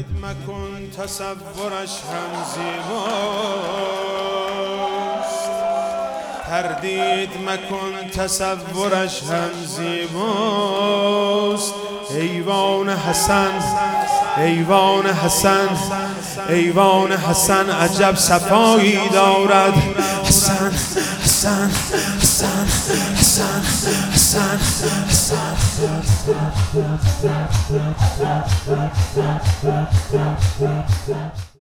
تردید مکن تصورش هم زیباست، تردید مکن تصورش هم زیباست. ایوان حسن، ایوان حسن، ایوان حسن عجب صفایی دارد. حسن حسن حسن حسن حسن حسن.